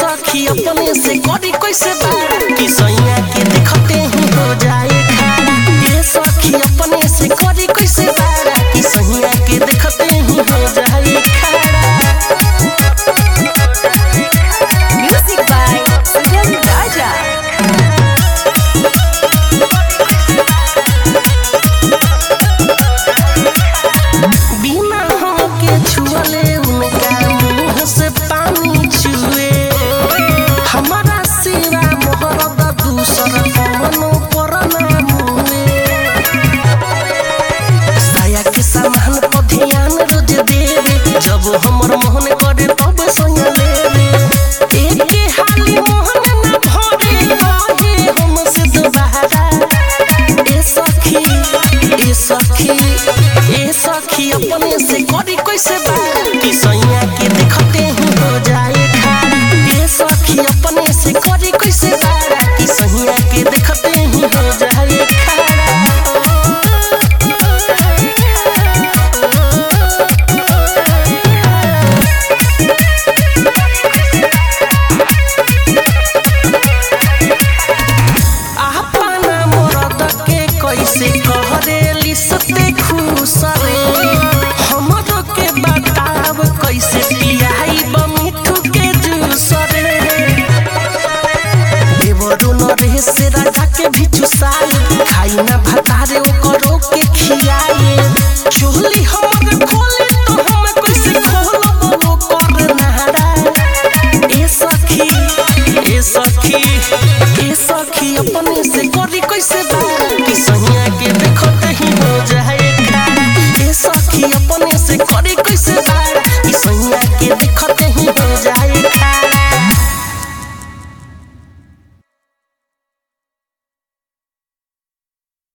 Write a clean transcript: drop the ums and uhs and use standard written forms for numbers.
सखी अपने से करी कैसे बारा कि सैया के देखते ही हो जाए खारा। ये सखी अपने से करी कैसे बारा कि सैया के देखते ही हो जाए खारा। Music by Sujan Raja. बिना होके छुअले उनका मुंह से पानी छुए हमारा सिवा मोहरद दूसर कौनो पर ना मुए। साया के सामान पर ध्यान रोज देवे जब हमर मोहन करे तब संग लेवे। एके हाली मोहन ना भरे कहे हमसे दोबारा। ए सखी ए सखी ए सखी अपने से करी कैसे बारा